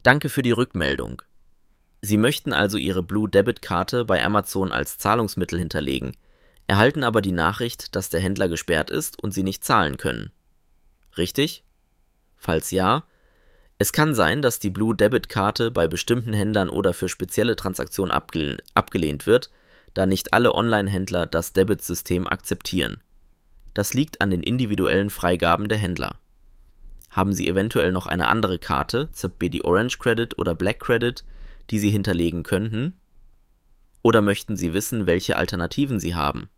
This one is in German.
Danke für die Rückmeldung. Sie möchten also Ihre Blue Debit Karte bei Amazon als Zahlungsmittel hinterlegen, erhalten aber die Nachricht, dass der Händler gesperrt ist und Sie nicht zahlen können. Richtig? Falls ja, es kann sein, dass die Blue Debit Karte bei bestimmten Händlern oder für spezielle Transaktionen abgelehnt wird, da nicht alle Online-Händler das Debit-System akzeptieren. Das liegt an den individuellen Freigaben der Händler. Haben Sie eventuell noch eine andere Karte, ZB die Orange Credit oder Black Credit, die Sie hinterlegen könnten? Oder möchten Sie wissen, welche Alternativen Sie haben?